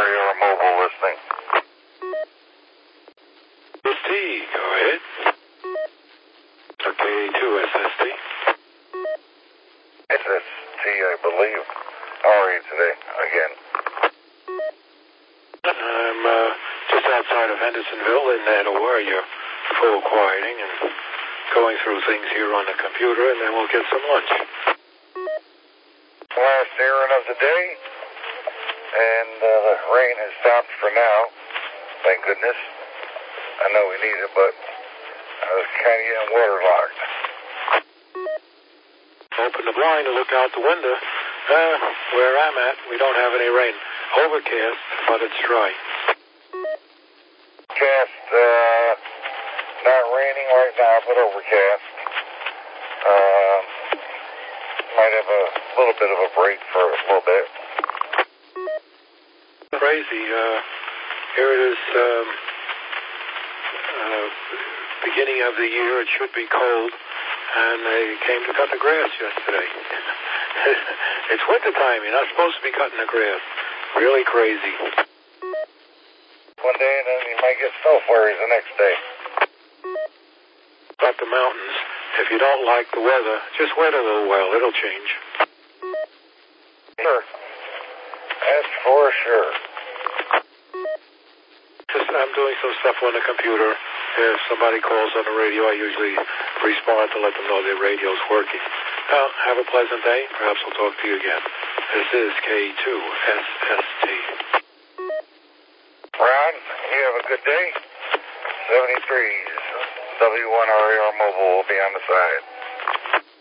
RAR Mobile listening. ST, go ahead. Okay, 2SST. SST, I believe. How are you today? Again. I'm just outside of Hendersonville in that area, full quieting and going through things here on the computer, and then we'll get some lunch. Last errand of the day, and the rain has stopped for now. Thank goodness. I know we need it, but I was kind of getting waterlogged. Open the blind and look out the window. Where I'm at, we don't have any rain. Overcast, but it's dry. Cast, not raining right now, but overcast. Might have a little bit of a break for a little bit. Crazy. Here it is, beginning of the year. It should be cold, and they came to cut the grass yesterday. It's wintertime. You're not supposed to be cutting the grass. Really crazy. One day, and then you might get snow flurries the next day. Up the mountains. If you don't like the weather, just wait a little while. It'll change. Sure. That's for sure. I'm doing some stuff on the computer. If somebody calls on the radio, I usually respond to let them know their radio's working. Have a pleasant day. Perhaps we'll talk to you again. This is K2SST. Ron, you have a good day. 73's W1RAR Mobile will be on the side.